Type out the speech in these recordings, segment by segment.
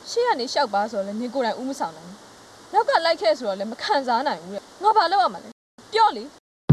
ရှေ့ကနေရှောက်ပါဆိုတော့လေနေကိုယ်တိုင်ဦးမဆောင်နိုင်ဘူးနောက်ကလိုက်ခဲ့ဆိုတော့လေမခံစားနိုင်ဘူးတဲ့ငါဘာလုပ်ရမှာလဲပြောလေ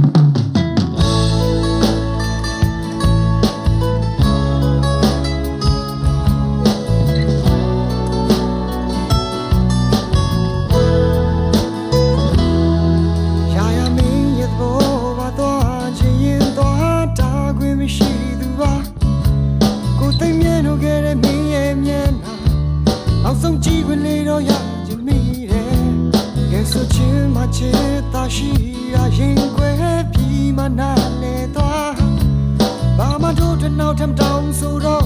ချစ်သာရှိရာရင်ခွဲပြီးမှနားလေသွားဘာမှတို့တနောက်ထမ်တောင်းဆိုတော့